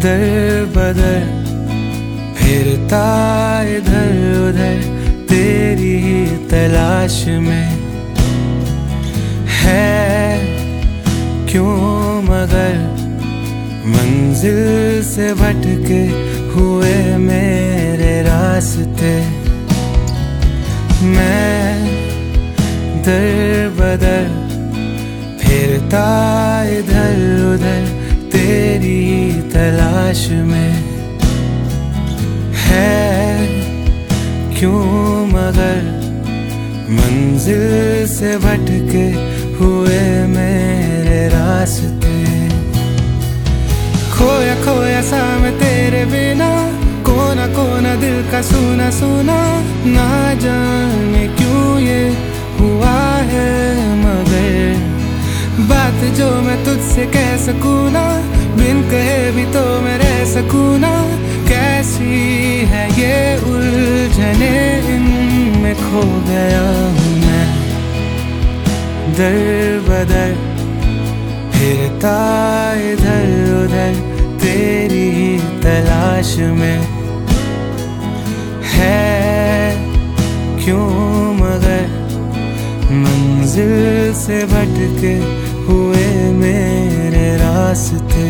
दर बदर फिरता इधर उधर तेरी ही तलाश में है क्यों मगर मंजिल से भटके हुए मेरे रास्ते। मैं दर बदर फिरता इधर उधर तेरी तलाश में है क्यों मगर मंजिल से भटके हुए मेरे रास्ते। खोया खोया सा मैं तेरे बिना, कोना कोना दिल का सुना सुना, ना जाने क्यों ये हुआ है मगर बात जो मैं तुझसे कह सकूं ना, बिन कहे भी तो मैं रह सकूं ना। कैसी है ये उलझने, इनमें खो गया हूँ मैं। दर बदर फिरता इधर उधर तेरी तलाश में है क्यों मगर मंजिल से भटके हुए मेरे रास्ते।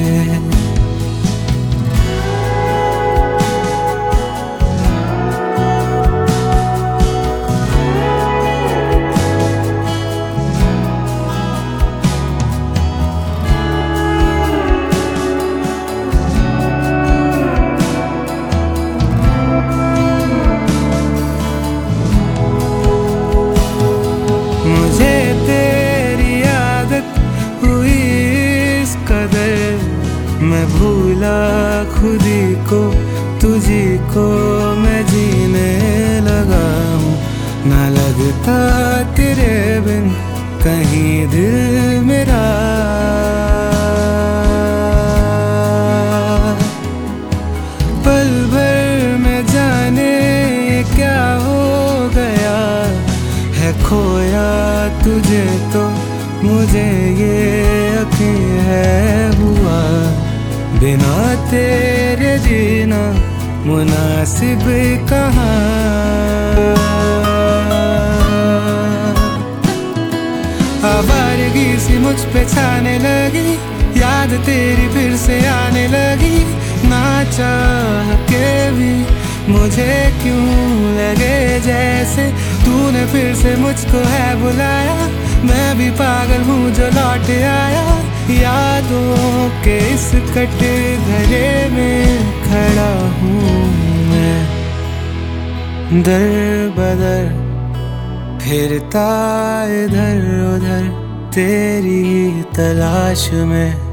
मुझे तेरी आदत हुई इस कदर, मैं भूला खुदी को, तुझी को मैं जीने लगा हूँ। ना लगता तेरे बिन कहीं दिल मेरा, पल भर में जाने क्या हो गया है खोया तुझे तो मुझे ये यकीन है हुआ। बिना तेरे जीना मुनासिब कहाँ, आवारगी सी मुझ पे छाने लगी, याद तेरी फिर से आने लगी। ना चाह के भी मुझे क्यों लगे जैसे तूने फिर से मुझको है बुलाया। मैं भी पागल हूँ जो लौट आया, यादों के इस कटे घरे में खड़ा हूँ मैं। दर बदर फिरता इधर उधर तेरी तलाश में